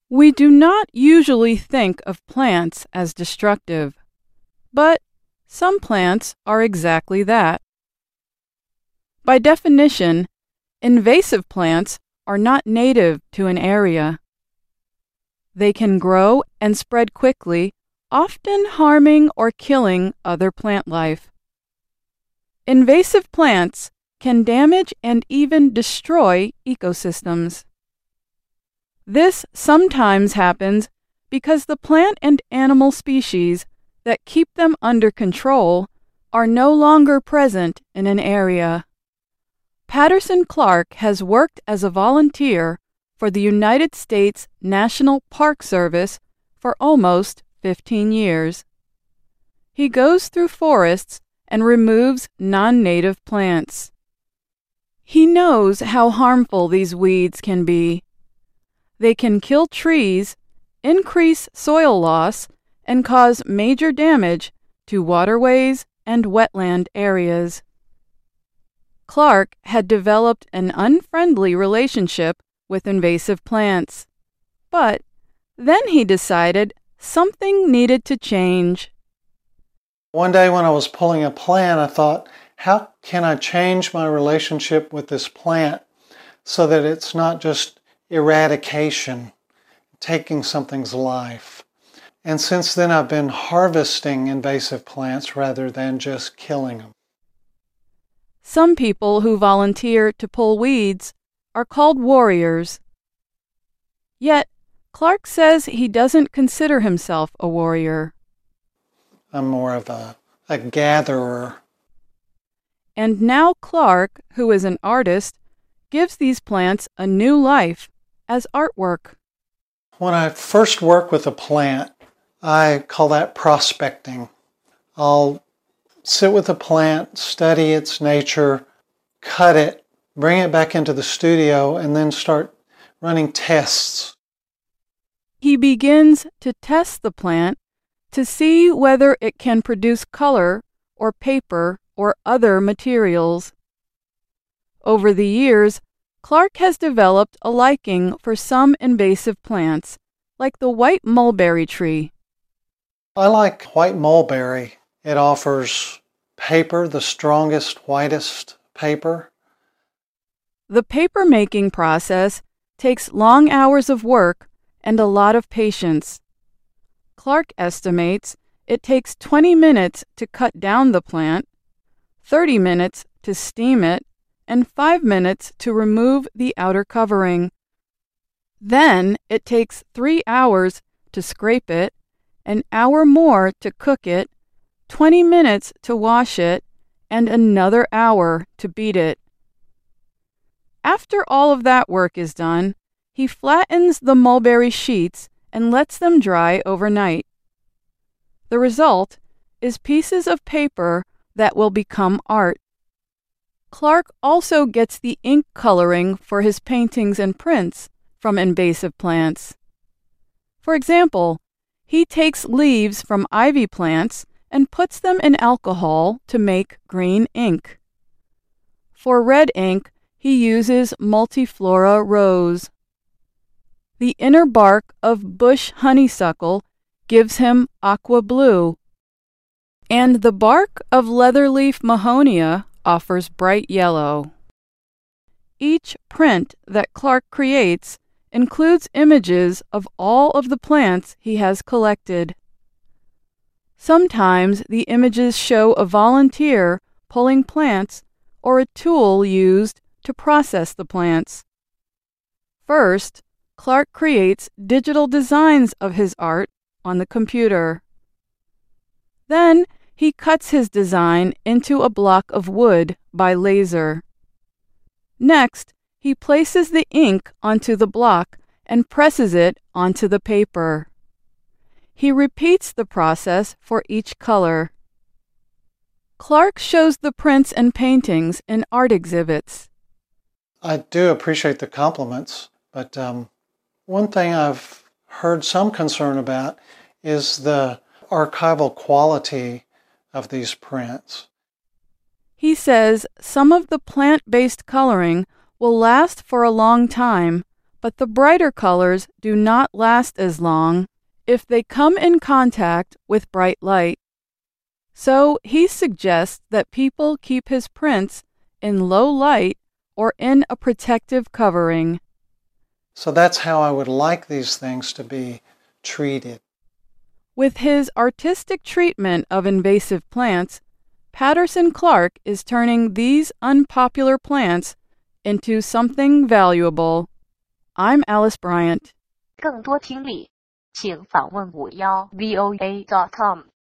We do not usually think of plants as destructive, but some plants are exactly that. By definition, invasive plants are not native to an area. They can grow and spread quickly, often harming or killing other plant life. Invasive plants can damage and even destroy ecosystems. This sometimes happens because the plant and animal species that keep them under control are no longer present in an area. Patterson Clark has worked as a volunteer for the United States National Park Service for almost 15 years. He goes through forests and removes non-native plants. He knows how harmful these weeds can be. They can kill trees, increase soil loss, and cause major damage to waterways and wetland areas. Clark had developed an unfriendly relationship with invasive plants, but then he decided something needed to change. One day when I was pulling a plant, I thought, how can I change my relationship with this plant so that it's not just eradication, taking something's life? And since then I've been harvesting invasive plants rather than just killing them. Some people who volunteer to pull weeds are called warriors. Yet, Clark says he doesn't consider himself a warrior. I'm more of a gatherer. And now Clark, who is an artist, gives these plants a new life as artwork. When I first work with a plant, I call that prospecting. I'll sit with the plant, study its nature, cut it, bring it back into the studio, and then start running tests. He begins to test the plant to see whether it can produce color or paper or other materials. Over the years, Clark has developed a liking for some invasive plants, like the white mulberry tree. I like white mulberry. It offers paper, the strongest, whitest paper. The paper-making process takes long hours of work and a lot of patience. Clark estimates it takes 20 minutes to cut down the plant, 30 minutes to steam it, and 5 minutes to remove the outer covering. Then it takes 3 hours to scrape it, an hour more to cook it, 20 minutes to wash it, and another hour to beat it. After all of that work is done, he flattens the mulberry sheets and lets them dry overnight. The result is pieces of paper that will become art. Clark also gets the ink coloring for his paintings and prints from invasive plants. For example, he takes leaves from ivy plants and puts them in alcohol to make green ink. For red ink, he uses Multiflora rose. The inner bark of bush honeysuckle gives him aqua blue, and the bark of leatherleaf mahonia offers bright yellow. Each print that Clark creates includes images of all of the plants he has collected. Sometimes the images show a volunteer pulling plants or a tool used to process the plants. First, Clark creates digital designs of his art on the computer. Then he cuts his design into a block of wood by laser. Next, he places the ink onto the block and presses it onto the paper. He repeats the process for each color. Clark shows the prints and paintings in art exhibits. I do appreciate the compliments, but one thing I've heard some concern about is the archival quality of these prints. He says some of the plant-based coloring will last for a long time, but the brighter colors do not last as long if they come in contact with bright light. So he suggests that people keep his prints in low light or in a protective covering. So that's how I would like these things to be treated. With his artistic treatment of invasive plants, Patterson Clark is turning these unpopular plants into something valuable. I'm Alice Bryant. 更多听力，请访问51voa.com。